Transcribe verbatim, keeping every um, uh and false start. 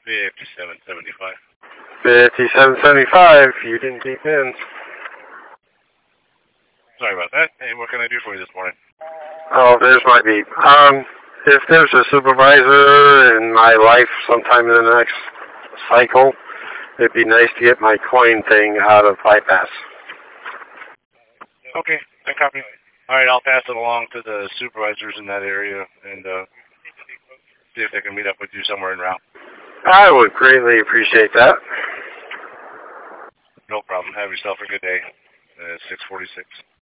fifty-seven seventy-five. fifty-seven seventy-five, you didn't keep in. Sorry about that. Hey, what can I do for you this morning? Oh, there's my beep. Um, if there's a supervisor in my life sometime in the next cycle, it'd be nice to get my coin thing out of bypass. Okay, I copy. All right, I'll pass it along to the supervisors in that area and uh, see if they can meet up with you somewhere en route. I would greatly appreciate that. No problem. Have yourself a good day. Uh, six forty-six.